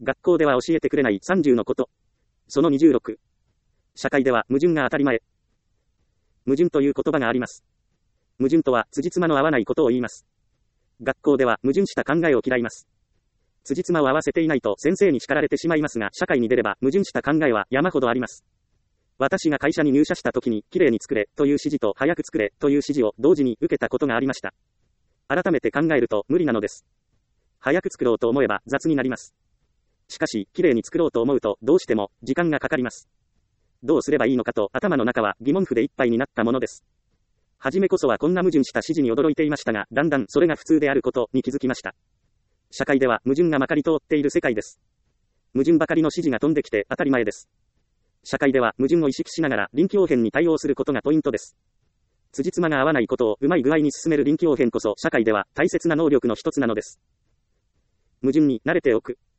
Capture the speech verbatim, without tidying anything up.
学校では教えてくれないさんじゅうのこと。そのにじゅうろく。社会では矛盾が当たり前。矛盾という言葉があります。矛盾とは、辻褄の合わないことを言います。学校では矛盾した考えを嫌います。辻褄を合わせていないと先生に叱られてしまいますが、社会に出れば矛盾した考えは山ほどあります。私が会社に入社した時に、きれいに作れという指示と早く作れという指示を同時に受けたことがありました。改めて考えると無理なのです。早く作ろうと思えば雑になります。しかし、きれいに作ろうと思うとどうしても時間がかかります。どうすればいいのかと頭の中は疑問符でいっぱいになったものです。はじめこそはこんな矛盾した指示に驚いていましたが、だんだんそれが普通であることに気づきました。社会では矛盾がまかり通っている世界です。矛盾ばかりの指示が飛んできて当たり前です。社会では矛盾を意識しながら臨機応変に対応することがポイントです。辻褄が合わないことをうまい具合に進める臨機応変こそ社会では大切な能力の一つなのです。矛盾に慣れておく。